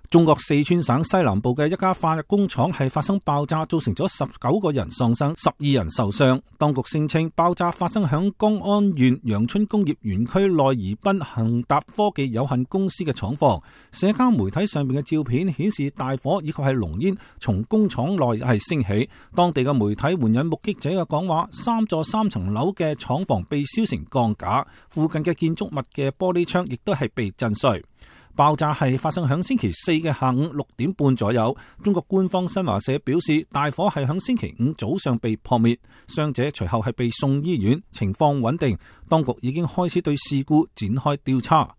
中國四川省西南部嘅一家化工廠係發生爆炸，造成咗19個人喪生，12人受傷。當局聲稱爆炸發生響江安縣陽春工業園區內宜賓恒達科技有限公司嘅廠房。社交媒體上面嘅照片顯示大火以及係濃煙從工廠內係升起。當地嘅媒體援引目擊者嘅講話，3座3層樓嘅廠房被燒成鋼架，附近嘅建築物嘅玻璃窗亦都係被震碎。爆炸係發生響星期四嘅下午6點半左右。中國官方新華社表示，大火係響星期五早上被撲滅，傷者隨後係被送醫院，情況穩定。當局已經開始對事故展開調查。